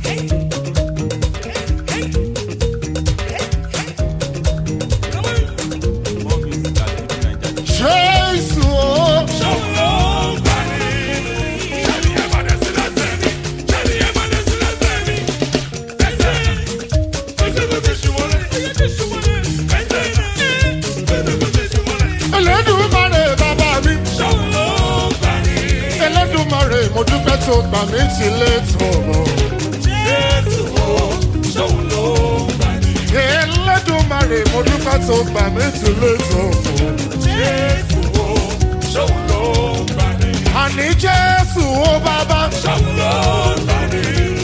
Mo dúpẹ́ tó gbà mí ti lé tọ̀rọ̀. Jésù o, ṣòun ló gbà mí. Elédùmarè mo dúpẹ́ tó gbà mí ti lé tọ̀rọ̀. Jésù o, ṣòun ló gbà mí. Àní Jésù o bàbá. Ṣòun ló gbà mí.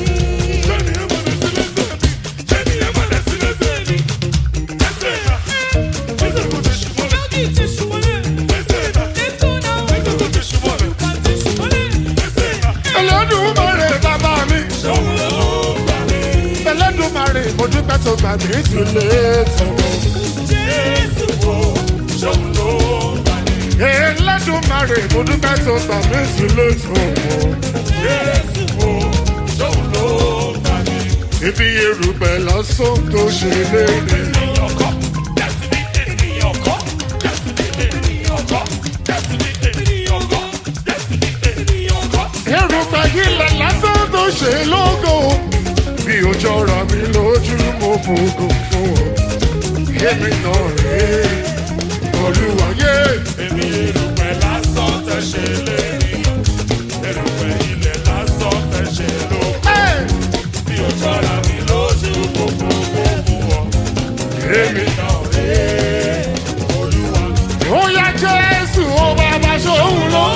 Mo dúpẹ́ tó gbà mí ti lé tọ̀rọ̀. Jésù o, ṣòun ló gbà mí. Elédùmarè mo dúpẹ́ tó gbà mí ti lé tọ̀rọ̀. Jésù o, ṣòun ló gbà mí. Ibi erùpẹ̀ lásán tó ṣe léde. Erùpẹ̀ ilẹ̀ lásán tó ṣe lógo. Bí o jọra mi lójú mo fògo fún ọ. Èmi náà rè é, Olúwa yé. Èmi erùpẹ̀ lásán tẹ̀ ṣe lérí. Erùpẹ̀ ilẹ̀ lásán tẹ̀ ṣe lóko. Bí o jọra mi lójú mo fògo fún ọ. Èmi náà rè é, Olúwa. Ó yá Jésù ó bàbá ṣòun lọ.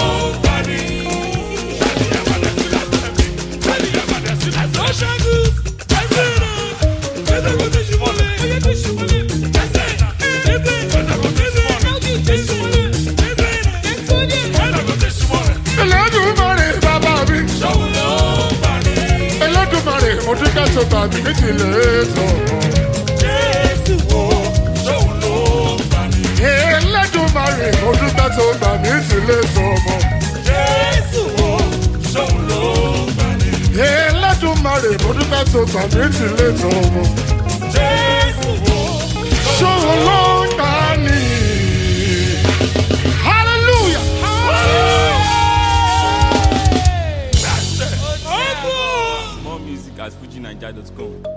Mo dúpẹ́ tó gbà mí ní tilẹ̀ tọ̀rọ̀. Jésù o, ṣòun ló gbà mí. Elédùmarè mo dúpẹ́ tó gbà mí tilẹ̀ tọ̀rọ̀. Jésù o, ṣòun ló gbà mí. Elédùmarè mo dúpẹ́ tó gbà mí tilẹ̀ tọ̀rọ̀. Jésù o, ṣòun ló gbà mí. Hallelujah. More music at FujiNiger.com.